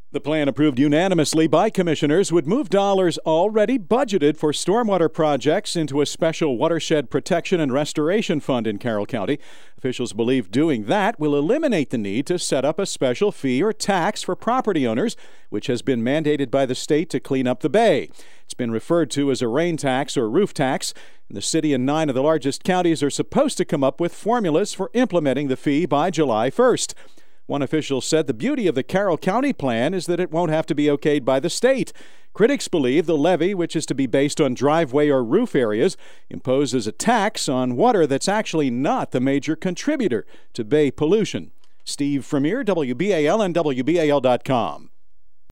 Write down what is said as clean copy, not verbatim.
The plan, approved unanimously by commissioners, would move dollars already budgeted for stormwater projects into a special watershed protection and restoration fund in Carroll County. Officials believe doing that will eliminate the need to set up a special fee or tax for property owners, which has been mandated by the state to clean up the bay. It's been referred to as a rain tax or roof tax. And the city and 9 of the largest counties are supposed to come up with formulas for implementing the fee by July 1st. One official said the beauty of the Carroll County plan is that it won't have to be okayed by the state. Critics believe the levy, which is to be based on driveway or roof areas, imposes a tax on water that's actually not the major contributor to bay pollution. Steve Fremier, WBAL and WBAL.com.